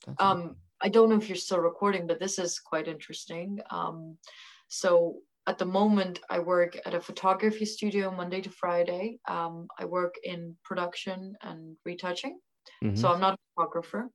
I don't know if you're still recording, but this is quite interesting. So at the moment, I work at a photography studio Monday to Friday. I work in production and retouching. So I'm not a photographer.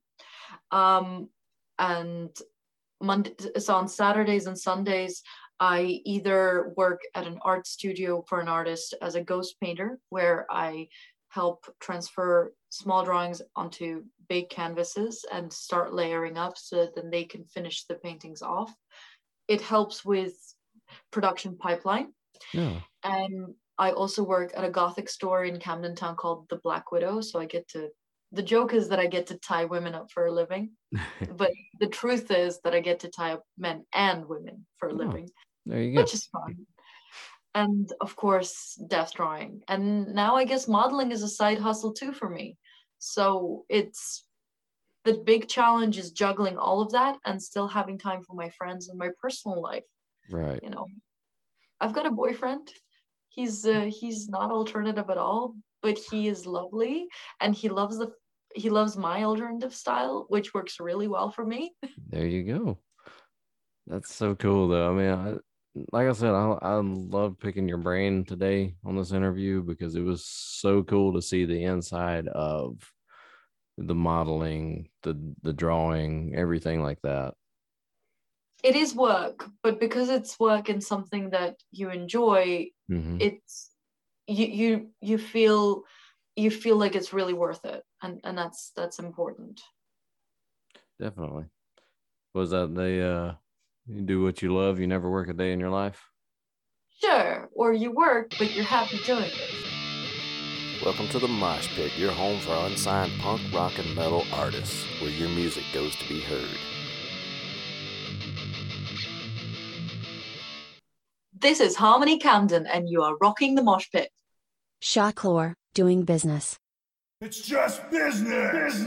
And so on Saturdays and Sundays, I either work at an art studio for an artist as a ghost painter, where I help transfer small drawings onto big canvases and start layering up so that then they can finish the paintings off. It helps with production pipeline. Yeah. And I also work at a Gothic store in Camden Town called The Black Widow. So the joke is that I get to tie women up for a living, but the truth is that I get to tie up men and women for a living. There you go. Which is fun. And of course, death drawing. And now I guess modeling is a side hustle too for me. So it's the big challenge is juggling all of that and still having time for my friends and my personal life. Right. You know, I've got a boyfriend. He's not alternative at all, but he is lovely, and he loves my alternative style, which works really well for me. There you go. That's so cool, though. I mean, like I said, I love picking your brain today on this interview because it was so cool to see the inside of the modeling, the drawing, everything like that. It is work, but because it's work and something that you enjoy, it's you feel like it's really worth it, and that's important. Definitely. Was that you do what you love, you never work a day in your life? Sure, or you work, but you're happy doing it. Welcome to the Mosh Pit, your home for unsigned punk, rock, and metal artists, where your music goes to be heard. This is Harmony Camden, and you are rocking the Mosh Pit. Shocklore, doing business. It's just business.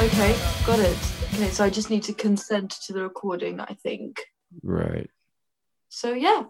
Okay, got it. Okay, so I just need to consent to the recording, I think. Right. So yeah.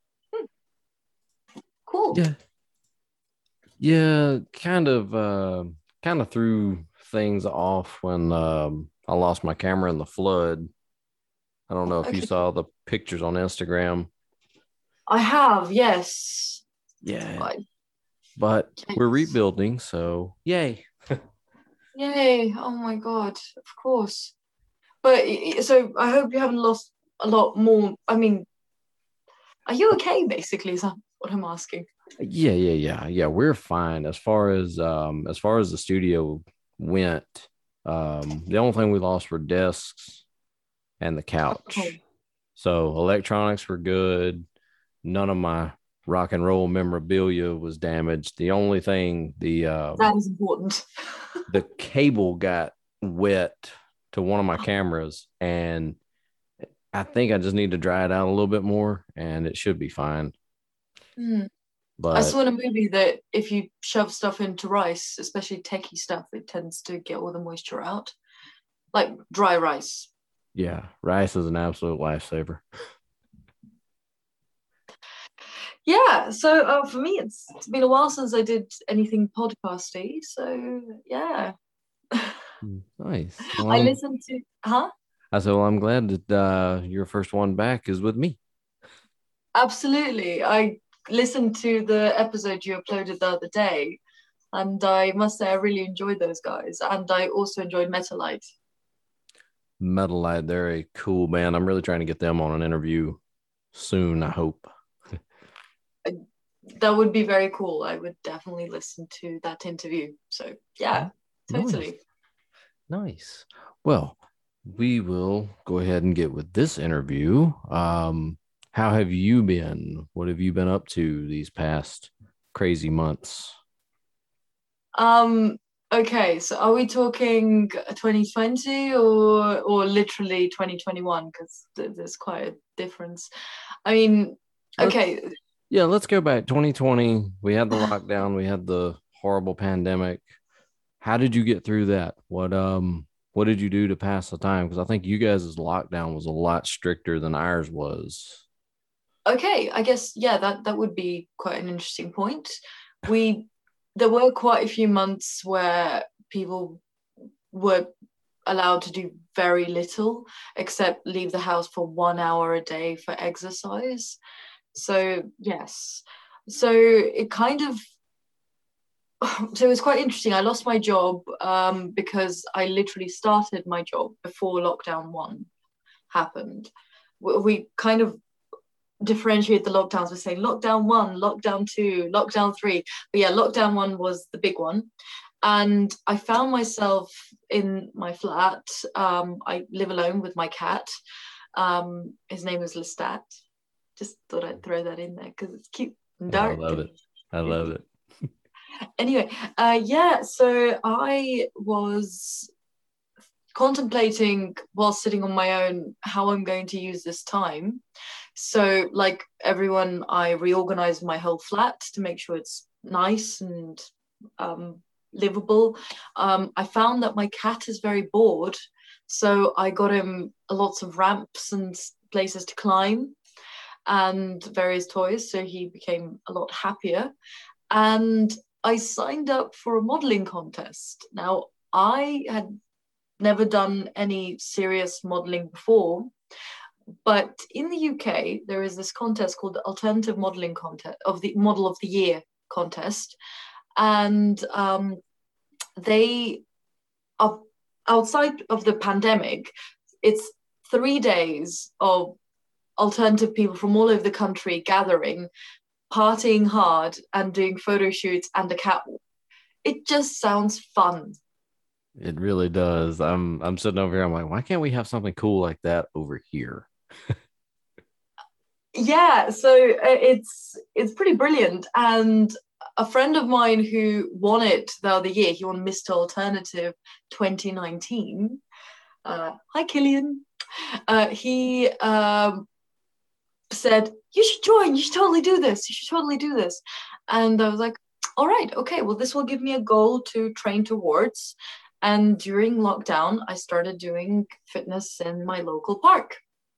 Cool. Yeah, kind of threw things off when I lost my camera in the flood. I don't know if you Okay. saw the pictures on Instagram. I have, yes. Yeah. Fine. But we're Yes. rebuilding, so yay. Yay. Oh my God, of course. But so I hope you haven't lost a lot more. I mean, are you okay, basically, is that what I'm asking? Yeah. We're fine as far as the studio went. The only thing we lost were desks and the couch. Okay. So electronics were good. None of my rock and roll memorabilia was damaged. The only thing That is important. the cable got wet to one of my cameras, and I think I just need to dry it out a little bit more, and it should be fine. I But saw in a movie that if you shove stuff into rice, especially techie stuff, it tends to get all the moisture out. Like dry rice. yeah, rice is an absolute lifesaver. Yeah, so for me, it's been a while since I did anything podcasty. So yeah, Nice. I listened to, huh? I said, well, I'm glad that your first one back is with me. Absolutely. I listened to the episode you uploaded the other day, and I must say I really enjoyed those guys, and I also enjoyed Metalite. Metalite, they're a cool band. I'm really trying to get them on an interview soon, I hope. That would be very cool. I would definitely listen to that interview. So yeah, totally. Nice. Well, we will go ahead and get with this interview. How have you been? What have you been up to these past crazy months? Okay, so are we talking 2020 or literally 2021? Because there's quite a difference. I mean, okay. Let's go back. 2020, we had the lockdown, we had the horrible pandemic. How did you get through that? What did you do to pass the time? Because I think you guys' lockdown was a lot stricter than ours was. Okay, I guess yeah, that would be quite an interesting point. There were quite a few months where people were allowed to do very little except leave the house for 1 hour a day for exercise. So yes, so it kind of so it was quite interesting. I lost my job because I literally started my job before lockdown 1 happened. We kind of differentiate the lockdowns. We're saying lockdown 1, lockdown 2, lockdown 3. But yeah, lockdown 1 was the big one. And I found myself in my flat. I live alone with my cat. His name is Lestat. Just thought I'd throw that in there because it's cute and dark. I love it. Anyway, so I was contemplating while sitting on my own how I'm going to use this time. So like everyone, I reorganized my whole flat to make sure it's nice and livable. I found that my cat is very bored, so I got him lots of ramps and places to climb and various toys, so he became a lot happier. And I signed up for a modeling contest. Now, I had never done any serious modeling before, but in the UK, there is this contest called the Alternative Modeling Contest, of the Model of the Year contest. And they are, outside of the pandemic, it's 3 days of alternative people from all over the country gathering, partying hard and doing photo shoots and a catwalk. It just sounds fun. It really does. I'm sitting over here. I'm like, why can't we have something cool like that over here? Yeah, so it's pretty brilliant. And a friend of mine who won it the other year, he won Mr. Alternative 2019. Hi, Killian. He said, you should join, you should totally do this. And I was like, all right, okay, well, this will give me a goal to train towards. And during lockdown, I started doing fitness in my local park.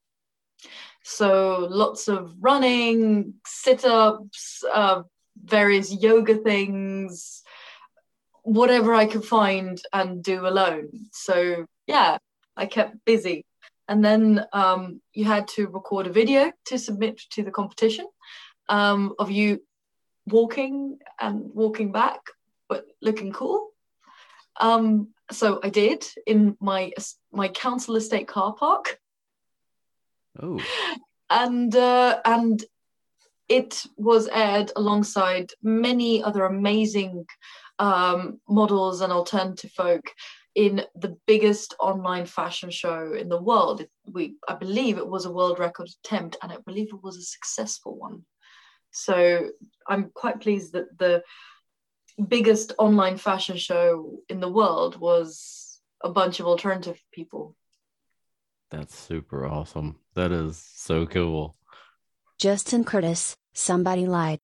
So lots of running, sit-ups, various yoga things, whatever I could find and do alone. So yeah, I kept busy. And then you had to record a video to submit to the competition of you walking and walking back, but looking cool. So I did in my council estate car park. Oh. And it was aired alongside many other amazing models and alternative folk in the biggest online fashion show in the world. I believe it was a world record attempt, and I believe it was a successful one. So I'm quite pleased that the biggest online fashion show in the world was a bunch of alternative people. That's super awesome. That is so cool. Justin Curtis, Somebody Lied.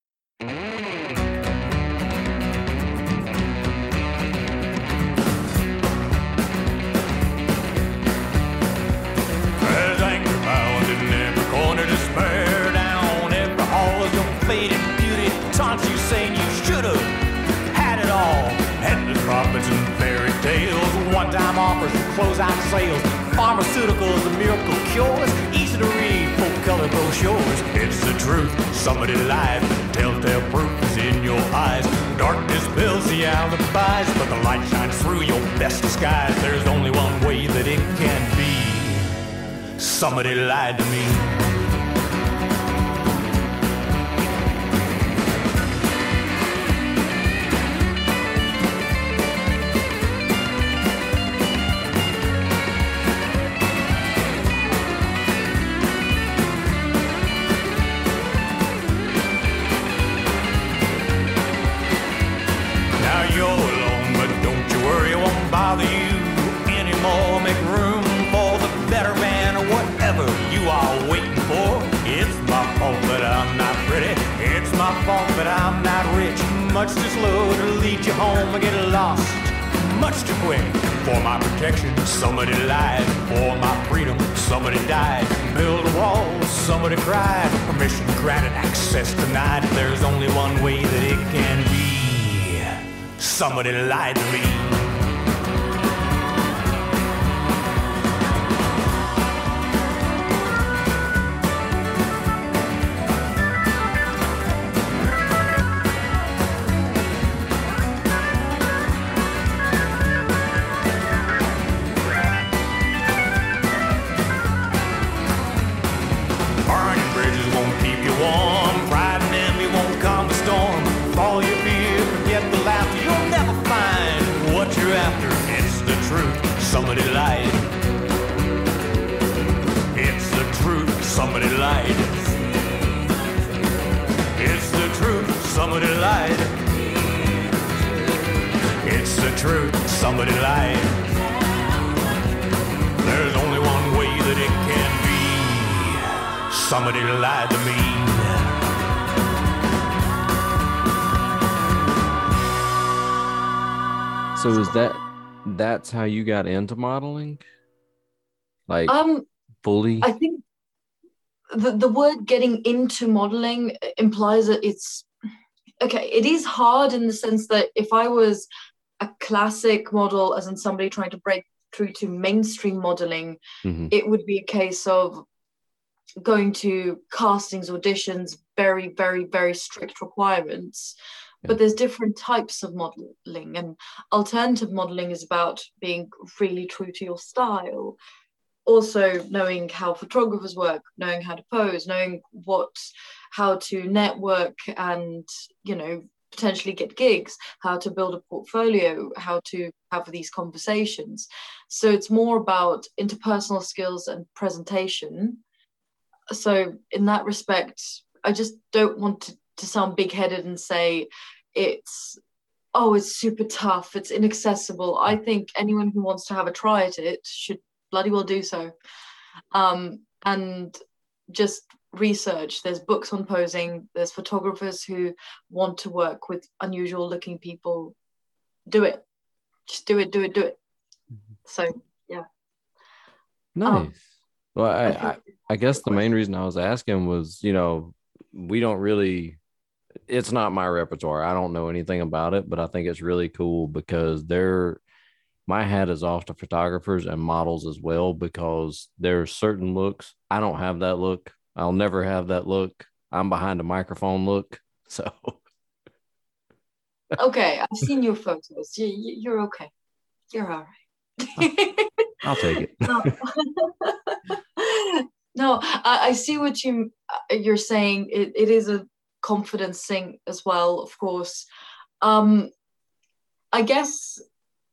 There's anger bound in every corner, despair down every hall. Your faded beauty taunts you, saying you should have had it all. Endless profits and fairy tales, one-time offers, closeout sales, pharmaceuticals and miracle cures, easy to read, full-color brochures. It's the truth, somebody lied, the telltale proof is in your eyes. Darkness builds the alibis, but the light shines through your best disguise. There's only one way that it can be. Somebody lied to me. Now you're alone, but don't you worry, it won't bother you anymore. Make room for the better man or whatever you are waiting for. It's my fault that I'm not pretty. It's my fault that I'm not rich. Much too slow to lead you home or get lost. Much too quick for my protection. Somebody lied for my freedom. Somebody died. Build a wall. Somebody cried. Permission granted. Access denied. There's only one way that it can be. Somebody lied to me. Burning bridges won't keep you warm. Pride and envy won't calm the storm. Follow your fear, forget the laughter. You'll never find what you're after. It's the truth, somebody lied. It's the truth, somebody lied. It's the truth, somebody lied. It's the truth, somebody lied. There's only one way that it can be. Somebody lied to me. So that's how you got into modeling? Like fully? I think the word getting into modeling implies that it's okay. It is hard in the sense that if I was a classic model, as in somebody trying to break through to mainstream modeling, it would be a case of going to castings, auditions, very, very, very strict requirements. But there's different types of modeling, and alternative modeling is about being really true to your style. Also knowing how photographers work, knowing how to pose, knowing how to network and, potentially get gigs, how to build a portfolio, how to have these conversations. So it's more about interpersonal skills and presentation. So in that respect, I just don't want to sound big-headed and say it's super tough, it's inaccessible. I think anyone who wants to have a try at it should bloody well do so. And just research. There's books on posing, there's photographers who want to work with unusual looking people. Do it. Just do it. So yeah. Nice. Well, I feel I guess the main reason I was asking was, we don't really, it's not my repertoire. I don't know anything about it, but I think it's really cool because my hat is off to photographers and models as well, because there are certain looks. I don't have that look. I'll never have that look. I'm behind a microphone look. So okay. I've seen your photos. You're okay. You're all right. I'll take it. No, I see what you're saying. It is a confidence thing as well, of course. I guess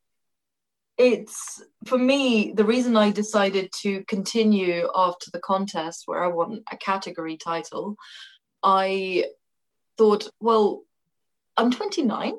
it's, for me, the reason I decided to continue after the contest where I won a category title. I thought, well, I'm 29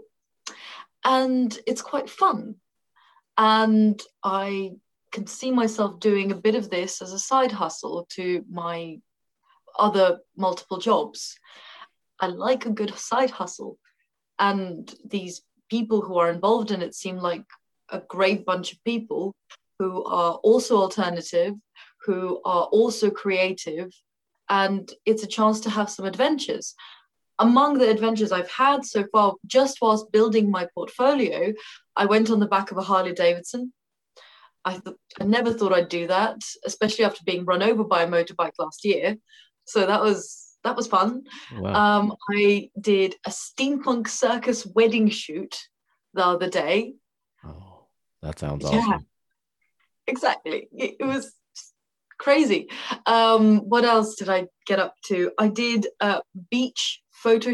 and it's quite fun. And I can see myself doing a bit of this as a side hustle to my other multiple jobs. I like a good side hustle. And these people who are involved in it seem like a great bunch of people who are also alternative, who are also creative. And it's a chance to have some adventures. Among the adventures I've had so far, just whilst building my portfolio, I went on the back of a Harley Davidson. I never thought I'd do that, especially after being run over by a motorbike last year. So that was fun. Wow. I did a steampunk circus wedding shoot the other day. Oh, that sounds awesome. Exactly. It was crazy. What else did I get up to? I did a beachwear photo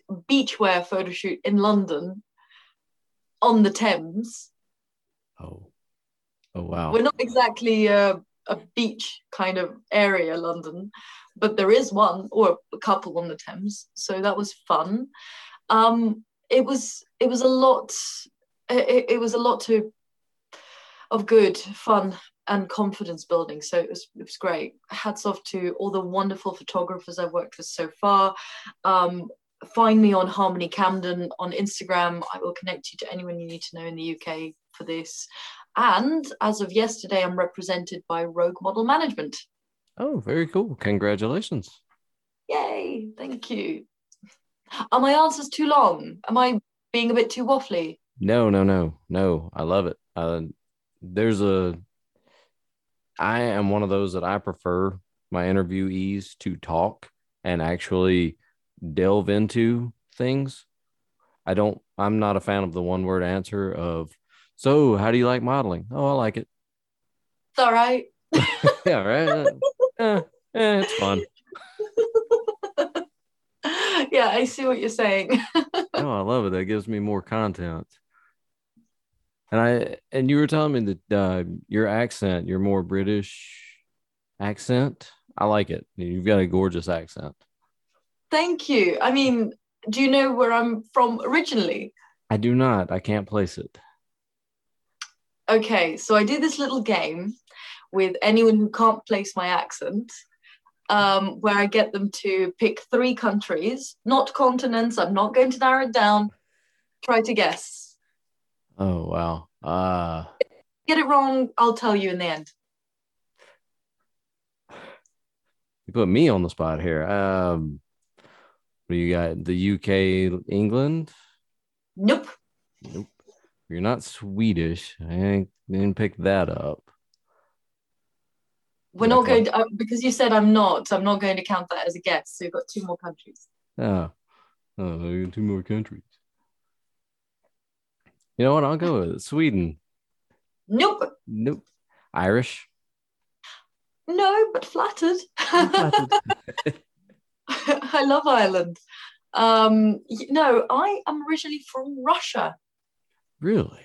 shoot in London on the Thames. Oh wow. We're not exactly a beach kind of area, London, but there is one or a couple on the Thames. So that was fun. It was a lot. It was a lot of good fun and confidence building. So it was great. Hats off to all the wonderful photographers I've worked with so far. Find me on Harmony Camden on Instagram. I will connect you to anyone you need to know in the UK for this. And as of yesterday, I'm represented by Rogue Model Management. Oh, very cool. Congratulations. Yay. Thank you. Are my answers too long? Am I being a bit too waffly? No. I love it. I am one of those that I prefer my interviewees to talk and actually delve into things. I'm not a fan of the one word answer of, so how do you like modeling? Oh, I like it. It's all right. Yeah, right. It's fun. Yeah, I see what you're saying. No, I love it. That gives me more content. And you were telling me that your accent, your more British accent, I like it. You've got a gorgeous accent. Thank you. I mean, do you know where I'm from originally? I do not. I can't place it. Okay, so I did this little game with anyone who can't place my accent, where I get them to pick 3 countries, not continents. I'm not going to narrow it down. Try to guess. Oh, wow. Get it wrong, I'll tell you in the end. You put me on the spot here. What do you got? The UK, England? Nope. You're not Swedish. I didn't pick that up. We're not going to, because you said I'm not going to count that as a guess. So you've got 2 more countries. Oh, 2 more countries. You know what? I'll go with Sweden. Nope. Irish? No, but flattered. I love Ireland. No, I am originally from Russia. Really?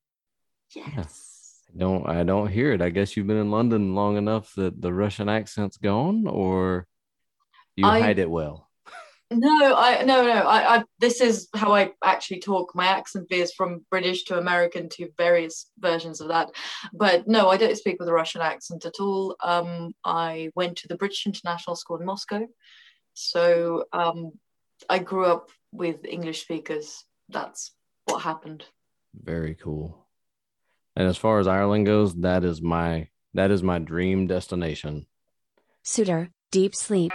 Yes. I don't hear it. I guess you've been in London long enough that the Russian accent's gone, or you hide it well. No. This is how I actually talk. My accent veers from British to American to various versions of that. But no, I don't speak with a Russian accent at all. I went to the British International School in Moscow. So I grew up with English speakers. That's what happened. Very cool. And as far as Ireland goes, that is my dream destination. Suitor, deep sleep.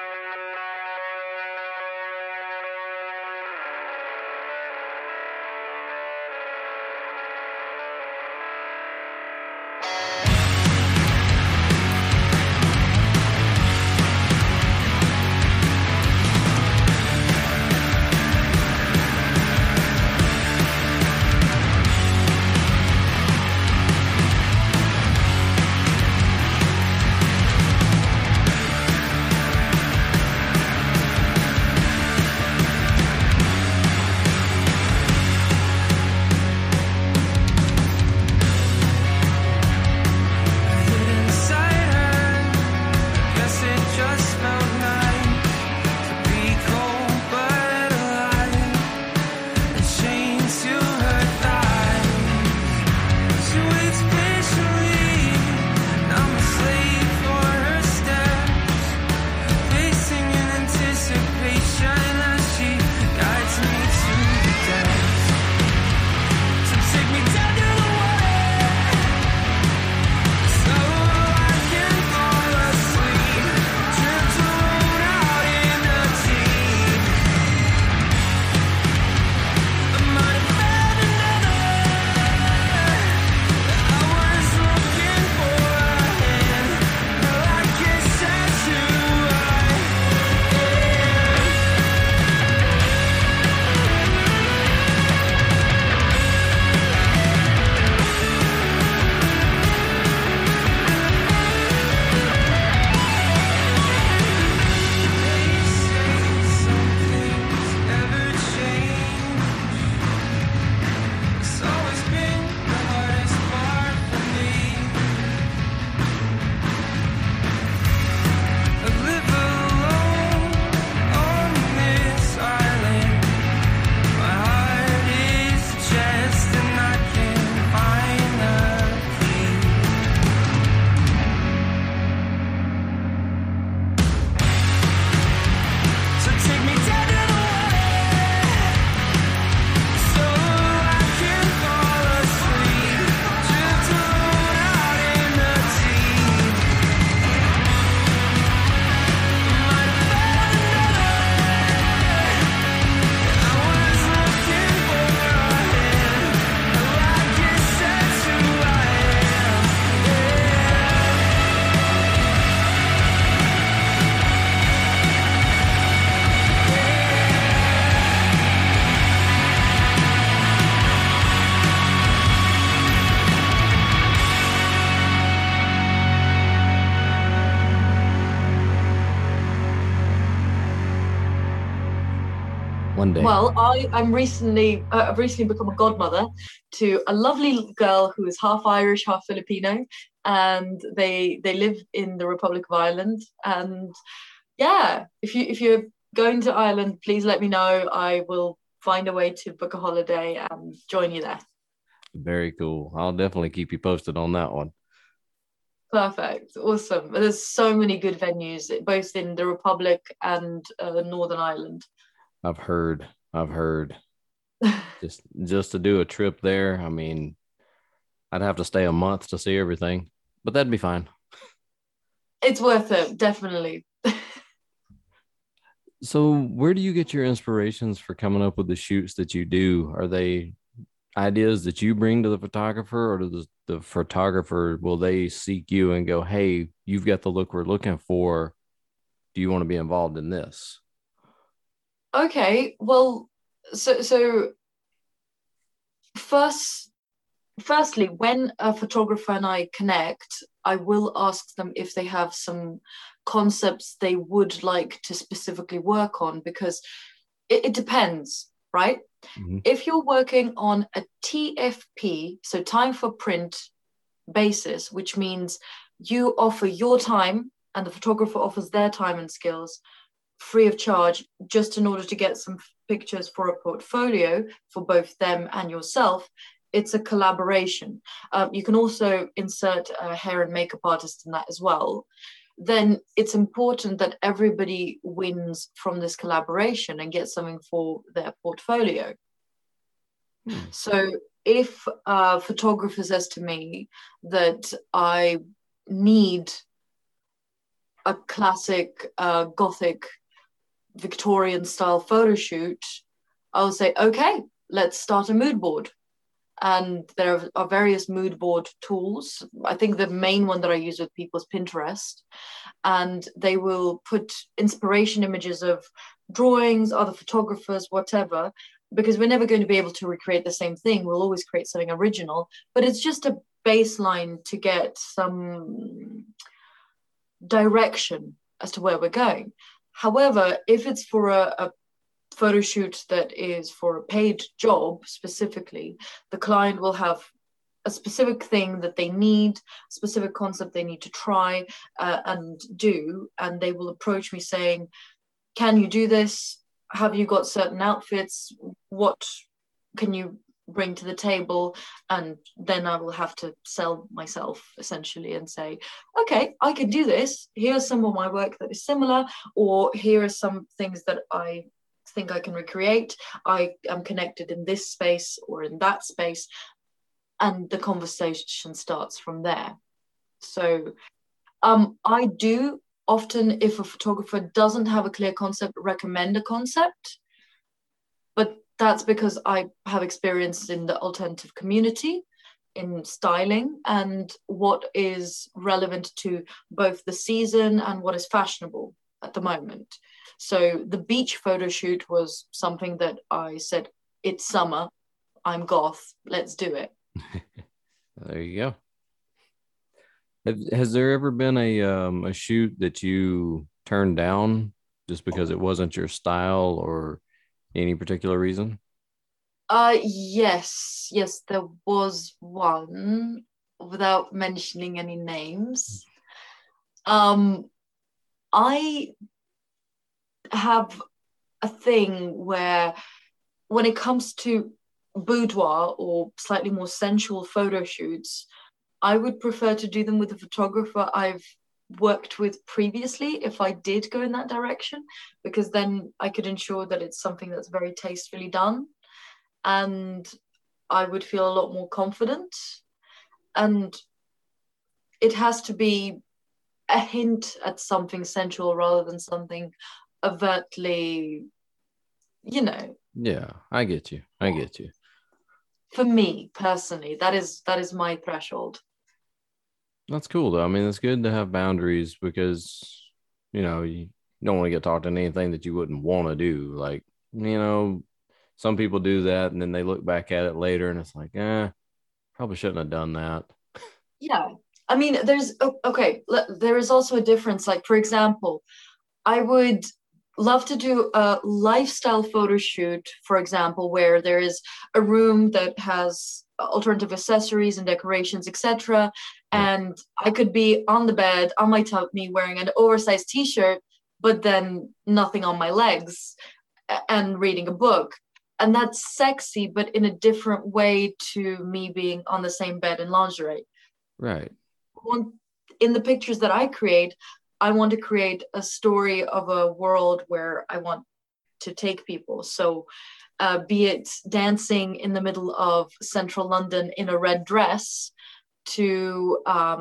One day. Well, I've recently become a godmother to a lovely girl who is half Irish, half Filipino, and they live in the Republic of Ireland. And yeah, if you're going to Ireland, please let me know. I will find a way to book a holiday and join you there. Very cool. I'll definitely keep you posted on that one. Perfect. Awesome. There's so many good venues, both in the Republic and Northern Ireland. I've heard. just to do a trip there, I mean, I'd have to stay a month to see everything, but that'd be fine. It's worth it, definitely. So where do you get your inspirations for coming up with the shoots that you do? Are they ideas that you bring to the photographer, or does the photographer, will they seek you and go, hey, you've got the look we're looking for, do you want to be involved in this? Okay, well, so firstly, when a photographer and I connect, I will ask them if they have some concepts they would like to specifically work on, because it depends, right? Mm-hmm. If you're working on a TFP, so time for print basis, which means you offer your time and the photographer offers their time and skills free of charge, just in order to get some pictures for a portfolio for both them and yourself, it's a collaboration. You can also insert a hair and makeup artist in that as well. Then it's important that everybody wins from this collaboration and gets something for their portfolio. So if a photographer says to me that I need a classic Gothic Victorian style photo shoot, I'll say, okay, let's start a mood board. And there are various mood board tools. I think the main one that I use with people is Pinterest. And they will put inspiration images of drawings, other photographers, whatever, because we're never going to be able to recreate the same thing. We'll always create something original, but it's just a baseline to get some direction as to where we're going. However, if it's for a photo shoot that is for a paid job specifically, the client will have a specific thing that they need, specific concept they need to try and do, and they will approach me saying, can you do this? Have you got certain outfits? What can you bring to the table? And then I will have to sell myself essentially and say, okay, I can do this. Here's some of my work that is similar, or here are some things that I think I can recreate. I am connected in this space or in that space, and the conversation starts from there. So I do often, if a photographer doesn't have a clear concept, recommend a concept, but that's because I have experience in the alternative community in styling and what is relevant to both the season and what is fashionable at the moment. So the beach photo shoot was something that I said, it's summer, I'm goth, let's do it. There you go. Has there ever been a shoot that you turned down just because it wasn't your style or any particular reason? Yes, there was one, without mentioning any names. I have a thing where when it comes to boudoir or slightly more sensual photo shoots, I would prefer to do them with a photographer I've worked with previously if I did go in that direction, because then I could ensure that it's something that's very tastefully done and I would feel a lot more confident. And it has to be a hint at something sensual rather than something overtly, Yeah, I get you. For me personally, that is my threshold. That's cool though. I mean, it's good to have boundaries because, you don't want to get talked into anything that you wouldn't want to do. Like, some people do that and then they look back at it later and it's like, probably shouldn't have done that. Yeah. I mean, there is also a difference. Like, for example, I would love to do a lifestyle photo shoot, for example, where there is a room that has alternative accessories and decorations, etc. And I could be on the bed, on my tummy, wearing an oversized t-shirt, but then nothing on my legs and reading a book. And that's sexy, but in a different way to me being on the same bed in lingerie. Right. In the pictures that I create, I want to create a story of a world where I want to take people. So be it dancing in the middle of central London in a red dress to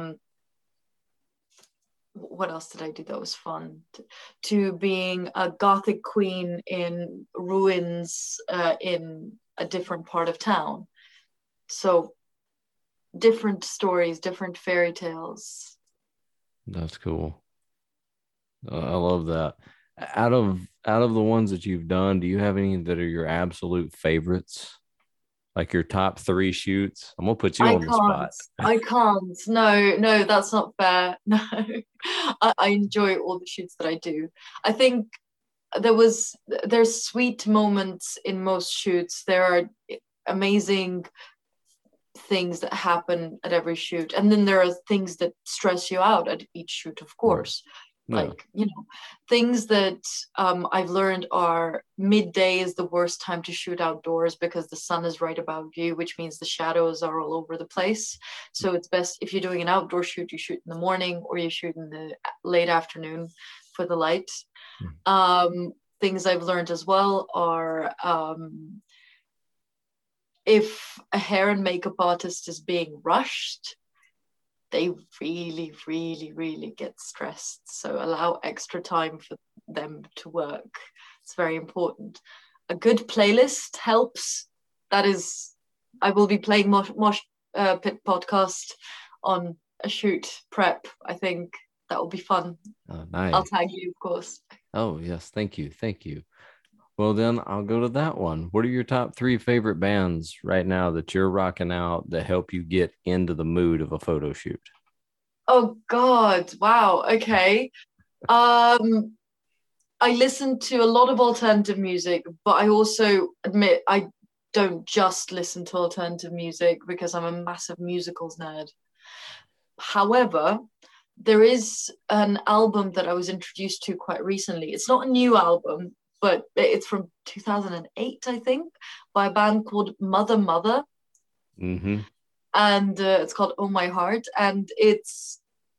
what else did I do that was fun? To being a Gothic queen in ruins in a different part of town. So different stories, different fairy tales. That's cool. I love that. Out of the ones that you've done, do you have any that are your absolute favorites? Like your top 3 shoots? I'm gonna put you on the spot. I can't. No, that's not fair. No, I enjoy all the shoots that I do. I think there's sweet moments in most shoots. There are amazing things that happen at every shoot, and then there are things that stress you out at each shoot, of course. Like, things that I've learned are midday is the worst time to shoot outdoors because the sun is right above you, which means the shadows are all over the place. So it's best if you're doing an outdoor shoot, you shoot in the morning or you shoot in the late afternoon for the light. Things I've learned as well are if a hair and makeup artist is being rushed, they really, really, really get stressed. So allow extra time for them to work. It's very important. A good playlist helps. That is, I will be playing Mosh Pit podcast on a shoot prep. I think that will be fun. Oh, nice. I'll tag you, of course. Oh, yes. Thank you. Thank you. Well, then I'll go to that one. What are your top 3 favorite bands right now that you're rocking out that help you get into the mood of a photo shoot? Oh, God. Wow. Okay. I listen to a lot of alternative music, but I also admit I don't just listen to alternative music because I'm a massive musicals nerd. However, there is an album that I was introduced to quite recently. It's not a new album, but it's from 2008, I think, by a band called Mother Mother. Mm-hmm. And it's called Oh My Heart. And it's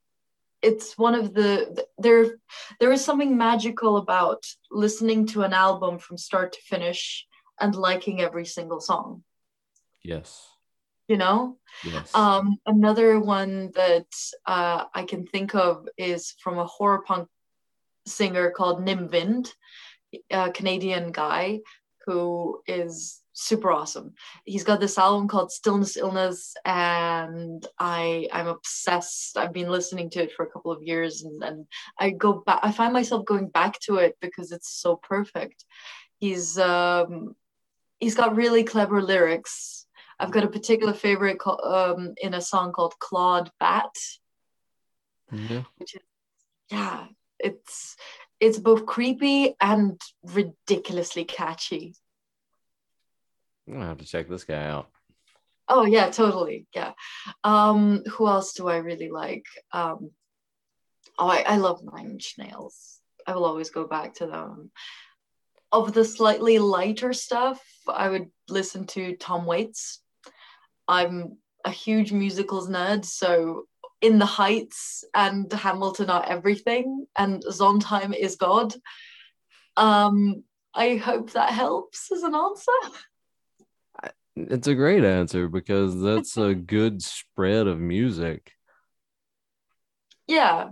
one of there is something magical about listening to an album from start to finish and liking every single song. Yes. You know? Yes. Another one that I can think of is from a horror punk singer called Nim Vind, a Canadian guy who is super awesome. He's got this album called Stillness Illness, and I'm obsessed. I've been listening to it for a couple of years, and I go back. I find myself going back to it because it's so perfect. He's got really clever lyrics. I've got a particular favorite in a song called Clawed Bat. Yeah. Which is, it's both creepy and ridiculously catchy. I'm gonna have to check this guy out. Oh yeah, totally. Yeah. Who else do I really like? I love Nine Inch Nails. I will always go back to them. Of the slightly lighter stuff, I would listen to Tom Waits. I'm a huge musicals nerd, so In the Heights and Hamilton are everything, and Sondheim is God. I hope that helps as an answer. It's a great answer because that's a good spread of music. Yeah.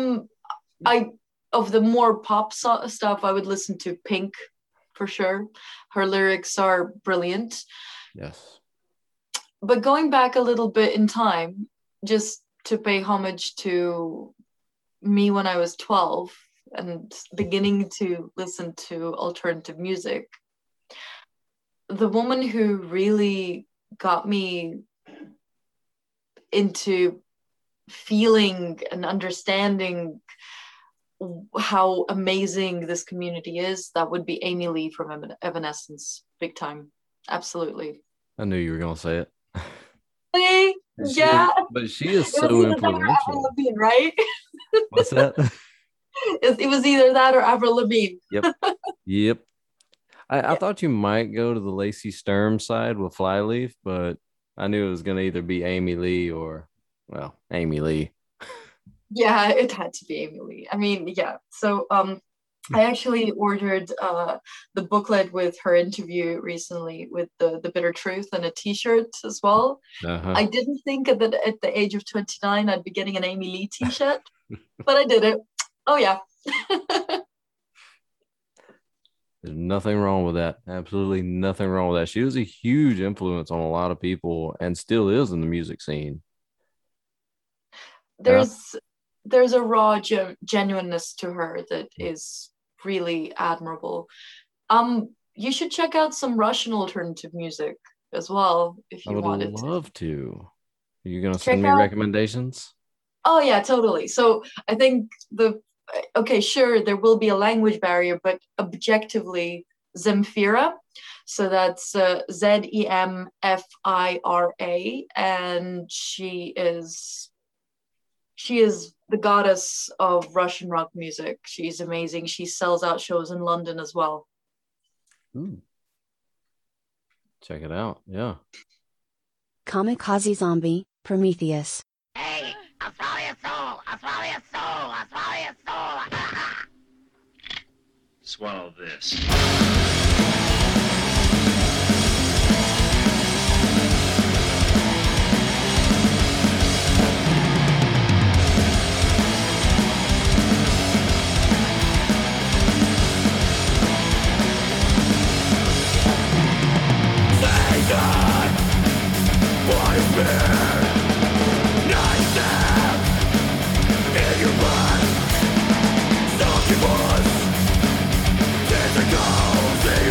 Of the more pop stuff, I would listen to Pink for sure. Her lyrics are brilliant. Yes. But going back a little bit in time, just to pay homage to me when I was 12 and beginning to listen to alternative music, the woman who really got me into feeling and understanding how amazing this community is, that would be Amy Lee from Evanescence. Big time. Absolutely. I knew you were going to say it. Hey, yeah. But she is so influential. Avril Lavigne, right? What's that? It was either that or Avril Lavigne. Yep. I thought you might go to the Lacey Sturm side with Flyleaf, but I knew it was going to either be Amy Lee or, well, Amy Lee. Yeah, it had to be Amy Lee. I mean, yeah. So I actually ordered the booklet with her interview recently with the Bitter Truth and a t-shirt as well. Uh-huh. I didn't think that at the age of 29 I'd be getting an Amy Lee t-shirt, but I did it. Oh, yeah. There's nothing wrong with that. Absolutely nothing wrong with that. She was a huge influence on a lot of people and still is in the music scene. There's a raw genuineness to her that is really admirable. You should check out some Russian alternative music as well if you wanted to. I would love to. Are you going to send me recommendations? Oh, yeah, totally. So I think sure, there will be a language barrier, but objectively, Zemfira. So that's Zemfira, and she is the goddess of Russian rock music. She's amazing. She sells out shows in London as well. Check it out. Yeah. Kamikaze Zombie, Prometheus. Hey, I'll swallow your soul. I'll swallow your soul. I'll swallow your soul. Swallow this.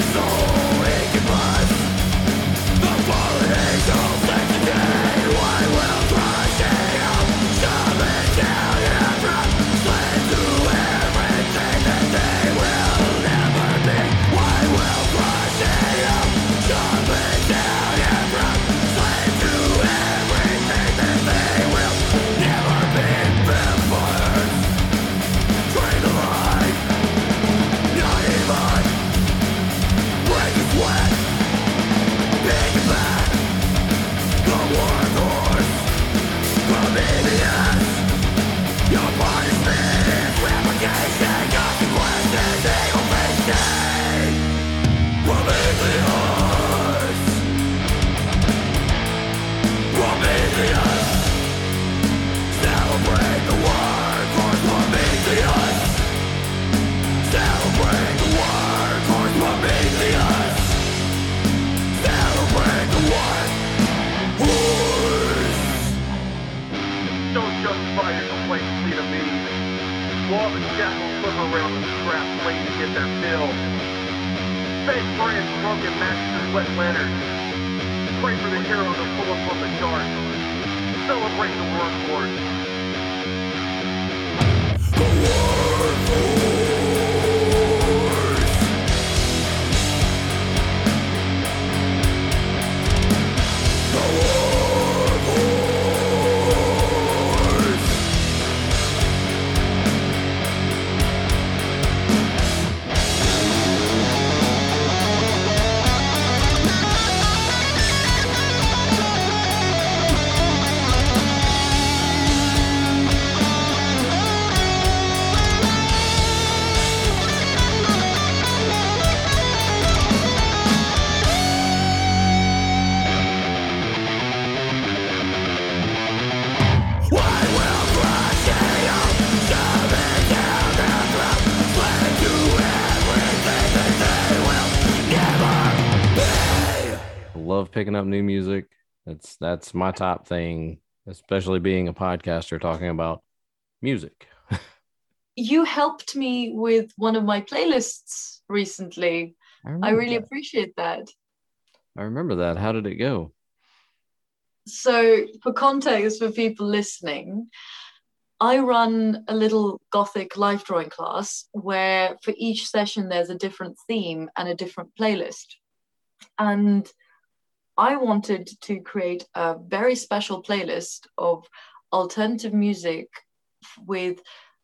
Love picking up new music. That's my top thing, especially being a podcaster talking about music. You helped me with one of my playlists recently. I really appreciate that. I remember that. How did it go? So, for context for people listening, I run a little Gothic life drawing class where for each session there's a different theme and a different playlist. And I wanted to create a very special playlist of alternative music with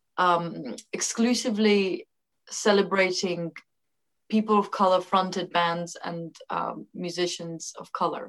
exclusively celebrating people of color fronted bands and musicians of color.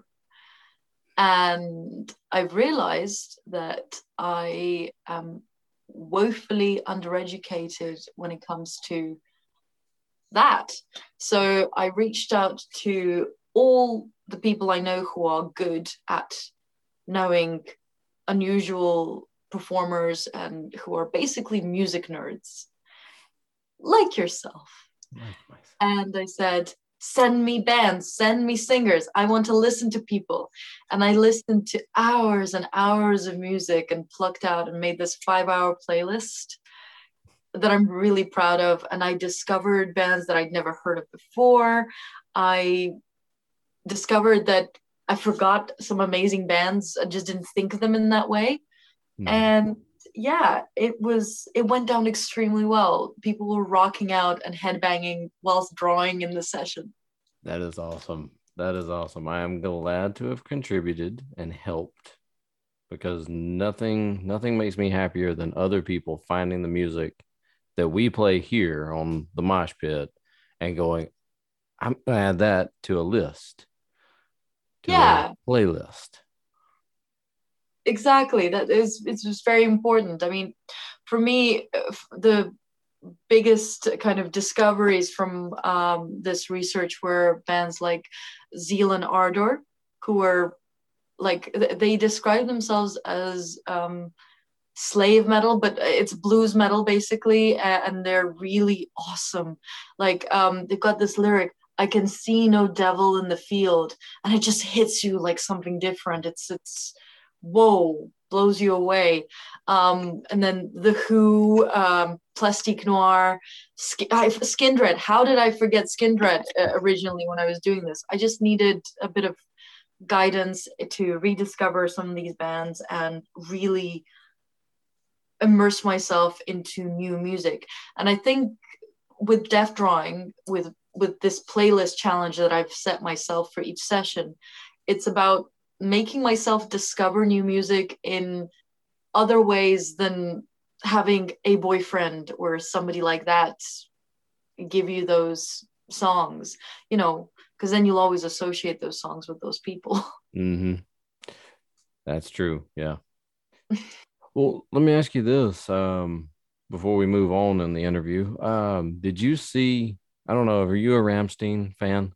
And I've realized that I am woefully undereducated when it comes to that. So I reached out to all the people I know who are good at knowing unusual performers and who are basically music nerds, like yourself. Nice. And I said, send me bands, send me singers. I want to listen to people. And I listened to hours and hours of music and plucked out and made this 5-hour playlist that I'm really proud of. And I discovered bands that I'd never heard of before. I discovered that I forgot some amazing bands. I just didn't think of them in that way. And yeah, it went down extremely well. People were rocking out and headbanging whilst drawing in the session. That is awesome. I am glad to have contributed and helped, because nothing makes me happier than other people finding the music that we play here on the Mosh Pit and going, I'm gonna add that to a list, to a playlist. Exactly. It's just very important. I mean, for me, the biggest kind of discoveries from this research were bands like Zeal and Ardor, who were like, they describe themselves as slave metal, but it's blues metal basically, and they're really awesome. Like they've got this lyric, I can see no devil in the field, and it just hits you like something different. It's whoa, blows you away. And then The Who, Plastique Noir, Skindred. How did I forget Skindred originally when I was doing this? I just needed a bit of guidance to rediscover some of these bands and really immerse myself into new music. And I think with Death Drawing, with this playlist challenge that I've set myself for each session, it's about making myself discover new music in other ways than having a boyfriend or somebody like that give you those songs, you know, because then you'll always associate those songs with those people. Mm-hmm. That's true. Yeah. Well, let me ask you this before we move on in the interview. Did you see, I don't know, are you a Rammstein fan?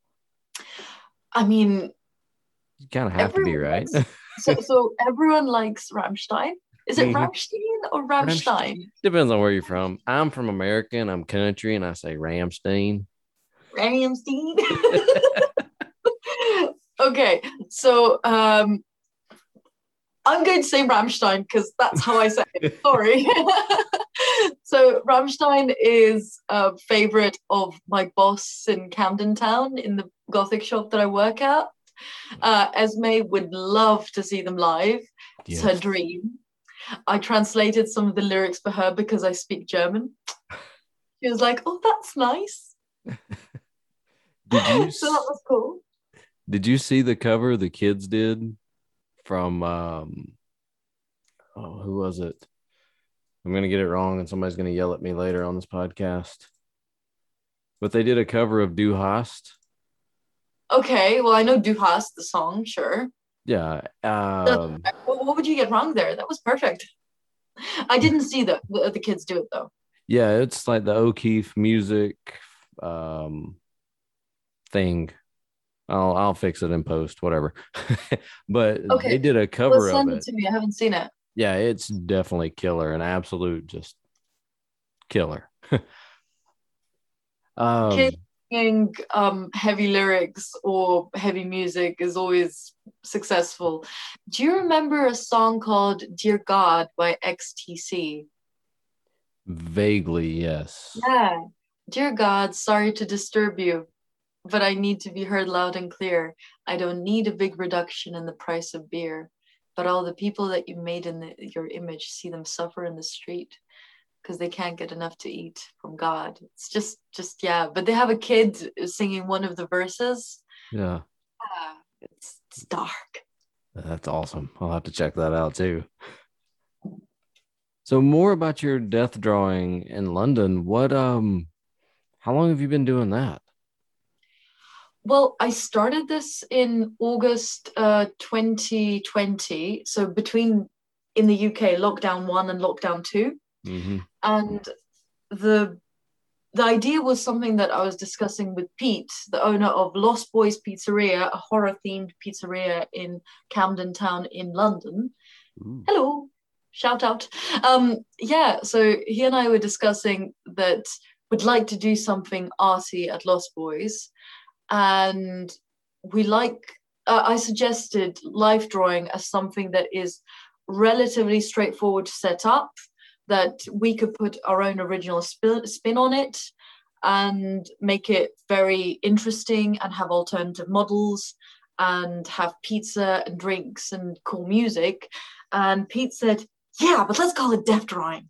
I mean, You kind of have to be, right? so everyone likes Rammstein. Is it Mhm. Rammstein or Rammstein? Depends on where you're from. I'm from America and I'm country and I say Rammstein. Rammstein. Okay, so I'm going to say Rammstein because that's how I say it. Sorry. So Rammstein is a favorite of my boss in Camden Town in the Gothic shop that I work at. Esme would love to see them live. It's her Yes. dream. I translated some of the lyrics for her because I speak German. She was like, "Oh, that's nice." Did you So that was cool. did you see the cover the kids did from who was it? I'm gonna get it wrong and somebody's gonna yell at me later on this podcast. But they did a cover of Du Hast. Okay, well, I know Du Hast, the song, sure. Yeah. What would you get wrong there? That was perfect. I didn't see the kids do it though. Yeah, it's like the O'Keefe music thing. I'll fix it in post, whatever. But Okay, they did a Well, cover of send it it. to me. I haven't seen it. Yeah, it's definitely killer, an absolute just killer. Kids singing heavy lyrics or heavy music is always successful. Do you remember a song called "Dear God" by XTC? Vaguely, yes. Yeah. Dear God, sorry to disturb you, but I need to be heard loud and clear. I don't need a big reduction in the price of beer, but all the people that you made in your image, see them suffer in the street because they can't get enough to eat from God. It's just yeah. But they have a kid singing one of the verses. Yeah, It's dark. that's awesome. I'll have to check that out too. So more about your death drawing in London. What how long have you been doing that? Well, I started this in August 2020. So between in the UK, lockdown 1 and lockdown 2. Mm-hmm. And the idea was something that I was discussing with Pete, the owner of Lost Boys Pizzeria, a horror-themed pizzeria in Camden Town in London. Ooh. Hello, shout out. Yeah, so he and I were discussing that we'd like to do something arty at Lost Boys. And I suggested life drawing as something that is relatively straightforward to set up, that we could put our own original spin on it and make it very interesting and have alternative models and have pizza and drinks and cool music. And Pete said, "Yeah, but let's call it Death Drawing."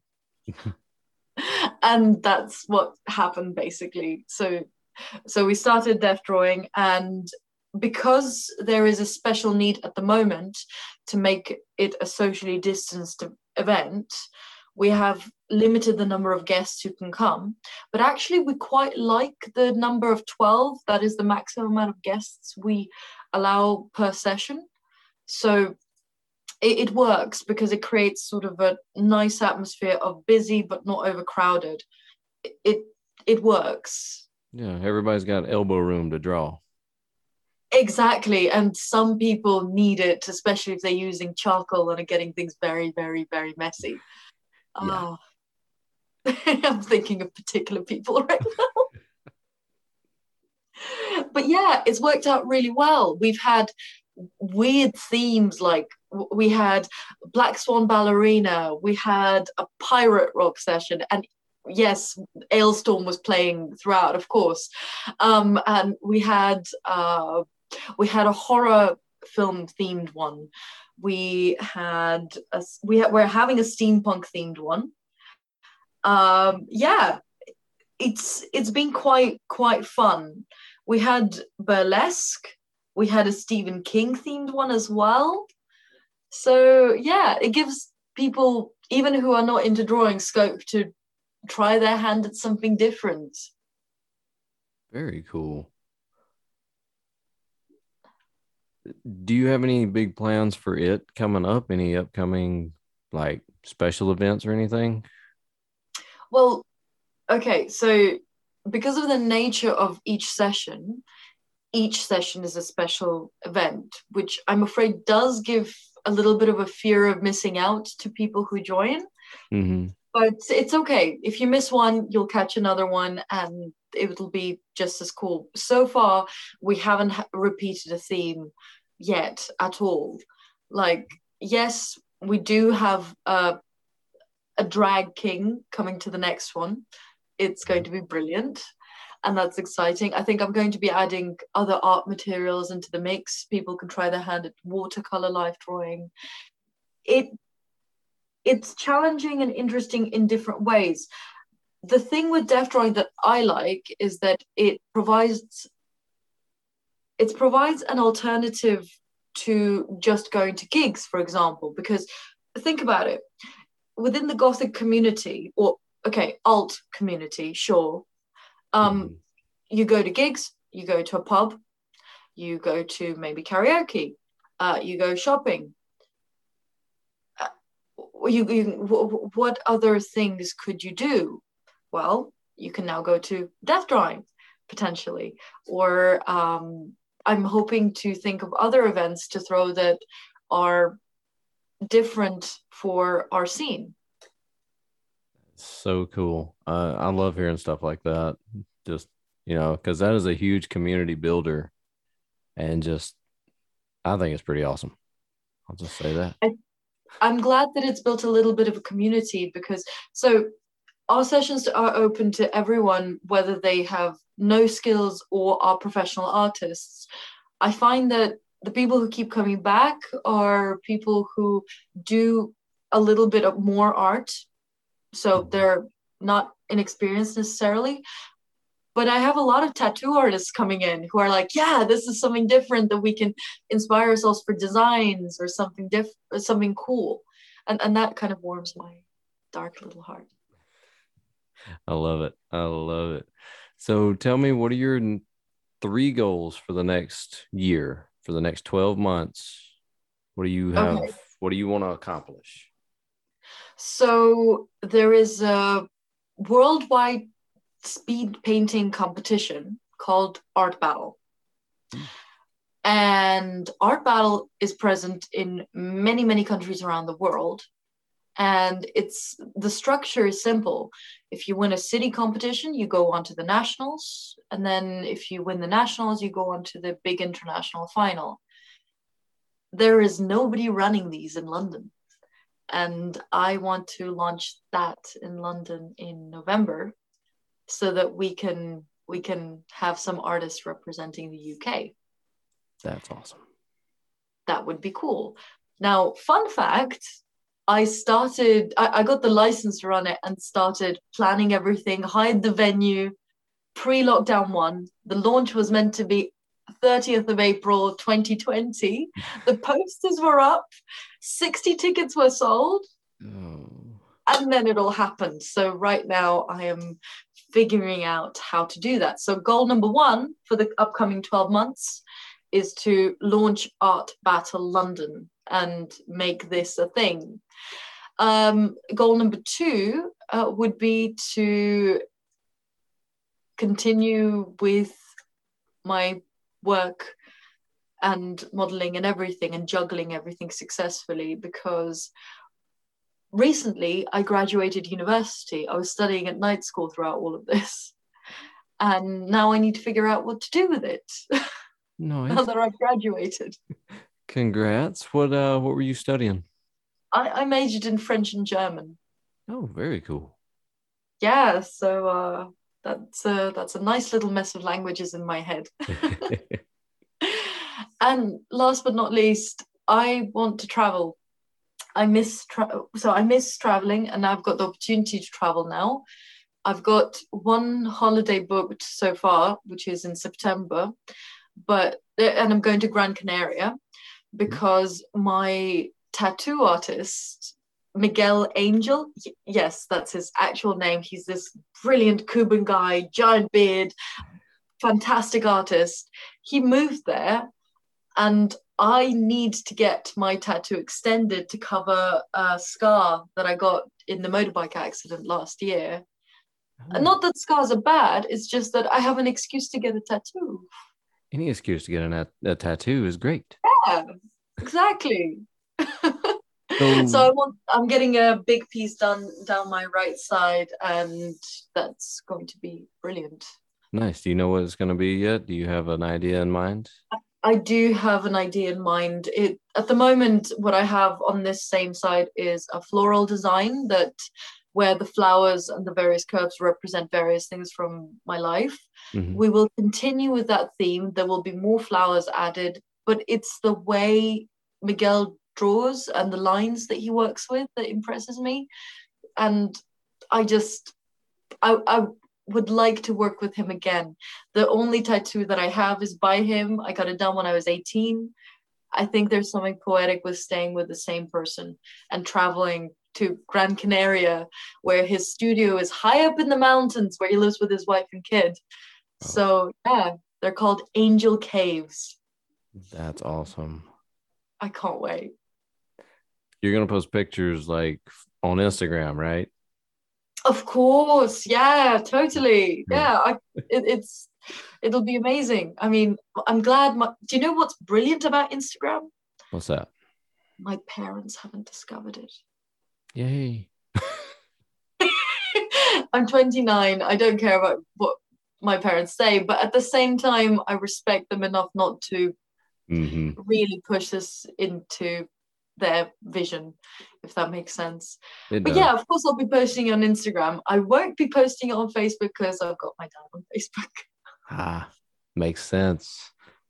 And that's what happened basically. So we started Death Drawing, and because there is a special need at the moment to make it a socially distanced event, we have limited the number of guests who can come. But actually, we quite like the number of 12. That is the maximum amount of guests we allow per session. So it works because it creates sort of a nice atmosphere of busy but not overcrowded. It works. Yeah, everybody's got elbow room to draw. Exactly. And some people need it, especially if they're using charcoal and are getting things very, very, very messy. Yeah. Oh, I'm thinking of particular people right now. But yeah, it's worked out really well. We've had weird themes, like we had Black Swan Ballerina, we had a pirate rock session, and yes, Ailstorm was playing throughout, of course. And we had a horror film themed one. We're having a steampunk themed one. Yeah, it's been quite fun. We had burlesque. We had a Stephen King themed one as well. So yeah, it gives people, even who are not into drawing, scope to try their hand at something different. Very cool. Do you have any big plans for it coming up? Any upcoming like special events or anything? Well, okay, so because of the nature of each session is a special event, which I'm afraid does give a little bit of a fear of missing out to people who join. Mm-hmm. But it's okay. If you miss one, you'll catch another one and it'll be just as cool. So far, we haven't repeated a theme yet at all. Like, yes, we do have a drag king coming to the next one. It's going to be brilliant. And that's exciting. I think I'm going to be adding other art materials into the mix. People can try their hand at watercolor life drawing. It's challenging and interesting in different ways. The thing with deaf drawing that I like is that it provides an alternative to just going to gigs, for example, because think about it. Within the Gothic community, or okay, alt community, sure. You go to gigs, you go to a pub, you go to maybe karaoke, you go shopping. What other things could you do? Well, you can now go to death drawing, potentially. Or I'm hoping to think of other events to throw that are different for our scene. So cool. I love hearing stuff like that. Just, because that is a huge community builder. And just, I think it's pretty awesome. I'll just say that. I'm glad that it's built a little bit of a community, because so our sessions are open to everyone, whether they have no skills or are professional artists. I find that the people who keep coming back are people who do a little bit of more art. So they're not inexperienced necessarily. But I have a lot of tattoo artists coming in who are like, yeah, this is something different that we can inspire ourselves for designs or something different, something cool. And that kind of warms my dark little heart. I love it. I love it. So tell me, what are your 3 goals for the next year, for the next 12 months? What do you have? Okay. What do you want to accomplish? So there is a worldwide speed painting competition called Art Battle. And Art Battle is present in many, many countries around the world. And the structure is simple. If you win a city competition, you go on to the nationals. And then if you win the nationals, you go on to the big international final. There is nobody running these in London. And I want to launch that in London in November, so that we can have some artists representing the UK. That's awesome. That would be cool. Now, fun fact, I got the license to run it and started planning everything, hired the venue, pre-lockdown one. The launch was meant to be 30th of April, 2020. The posters were up, 60 tickets were sold. Oh. And then it all happened. So right now I am figuring out how to do that. So goal number 1 for the upcoming 12 months is to launch Art Battle London and make this a thing. Goal number 2 would be to continue with my work and modeling and everything and juggling everything successfully, because recently I graduated university. I was studying at night school throughout all of this, and now I need to figure out what to do with it. Nice. Now that I've graduated. Congrats. What were you studying? I majored in French and German. Oh, very cool. yeah, so that's a nice little mess of languages in my head. And last but not least, I want to travel. I miss traveling, and I've got the opportunity to travel now. I've got one holiday booked so far, which is in September, and I'm going to Gran Canaria because my tattoo artist, Miguel Angel, yes, that's his actual name. He's this brilliant Cuban guy, giant beard, fantastic artist. He moved there, and I need to get my tattoo extended to cover a scar that I got in the motorbike accident last year. And not that scars are bad, it's just that I have an excuse to get a tattoo. Any excuse to get a tattoo is great. Yeah, exactly. So I'm getting a big piece done down my right side, and that's going to be brilliant. Nice. Do you know what it's going to be yet? Do you have an idea in mind? I do have an idea in mind. At the moment, what I have on this same side is a floral design where the flowers and the various curves represent various things from my life. Mm-hmm. We will continue with that theme. There will be more flowers added, but it's the way Miguel draws and the lines that he works with that impresses me. And I would like to work with him again. The only tattoo that I have is by him. I got it done when I was 18. I think there's something poetic with staying with the same person and traveling to Gran Canaria, where his studio is high up in the mountains, where he lives with his wife and kid. Oh. So yeah, they're called Angel Caves. That's awesome. I can't wait. You're gonna post pictures like on Instagram, right? Of course, yeah, totally. Yeah, it'll be amazing. I mean, I'm glad. Do you know what's brilliant about Instagram? What's that? My parents haven't discovered it. Yay. I'm 29. I don't care about what my parents say, but at the same time, I respect them enough not to really push this into their vision, if that makes sense. But yeah, of course I'll be posting on Instagram. I won't be posting it on Facebook because I've got my dad on Facebook. Makes sense.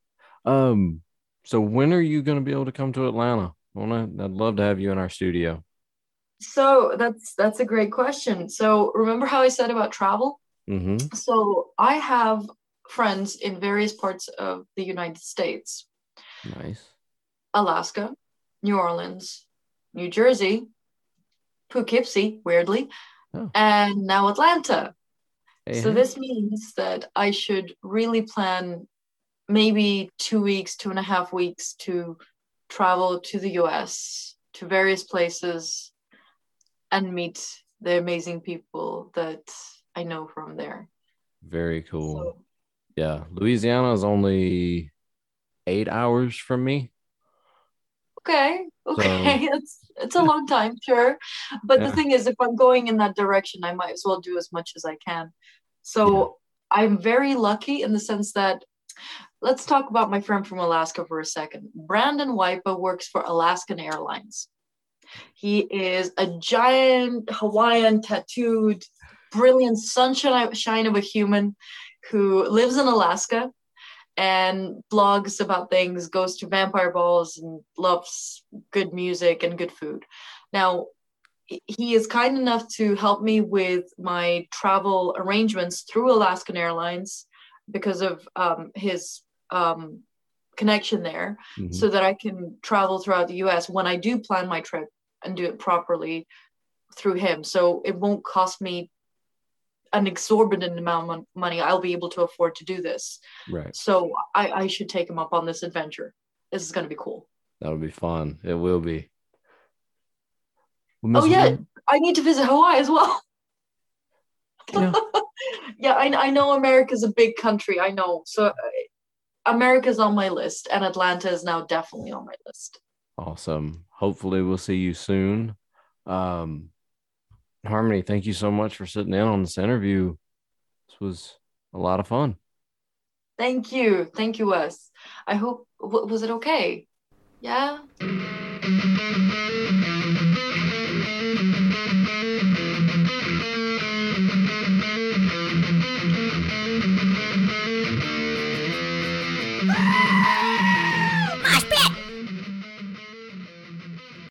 So when are you going to be able to come to Atlanta? I'd love to have you in our studio. So that's a great question. So remember how I said about travel? Mm-hmm. So I have friends in various parts of the United States. Nice. Alaska, New Orleans, New Jersey, Poughkeepsie, weirdly, and now Atlanta. So this means that I should really plan maybe 2 weeks, 2.5 weeks to travel to the US, to various places, and meet the amazing people that I know from there. Very cool. So, yeah, Louisiana is only 8 hours from me. Okay. So, it's a long time, sure. But the thing is, if I'm going in that direction, I might as well do as much as I can. So I'm very lucky in the sense that, let's talk about my friend from Alaska for a second. Brandon Wipa works for Alaskan Airlines. He is a giant Hawaiian tattooed, brilliant sunshine of a human who lives in Alaska and blogs about things, goes to vampire balls, and loves good music and good food. Now, he is kind enough to help me with my travel arrangements through Alaskan Airlines because of his connection there, so that I can travel throughout the US when I do plan my trip and do it properly through him. So it won't cost me an exorbitant amount of money. I'll be able to afford to do this. Right. So I should take him up on this adventure. This is going to be cool. That'll be fun. It will be. Well, I need to visit Hawaii as well. Yeah, I know America's a big country. I know. So America's on my list, and Atlanta is now definitely on my list. Awesome. Hopefully we'll see you soon. Harmony, thank you so much for sitting in on this interview. This was a lot of fun. Thank you. Thank you, Wes. I hope, was it okay? Yeah? Baby!